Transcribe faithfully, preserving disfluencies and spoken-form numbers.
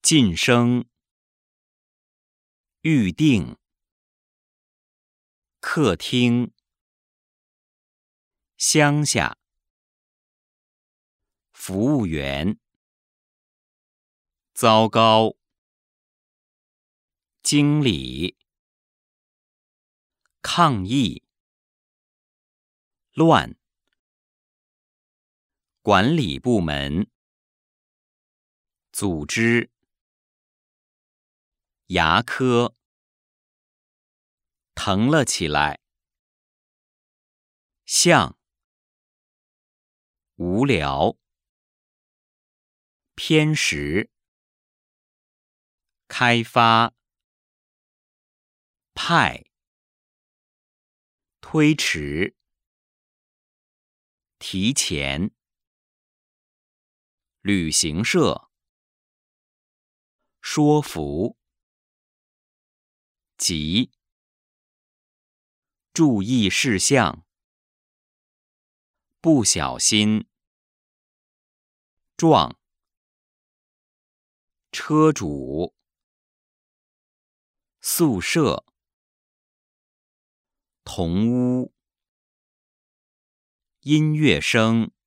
晋升、预定、客厅、乡下、服务员、糟糕、经理、抗议、乱、管理部门、组织、牙科、疼了起来、像、无聊、偏食、开发、派、推迟、提前、旅行社、说服、急、注意事项、不小心、撞、车主、宿舍、同屋、音乐声、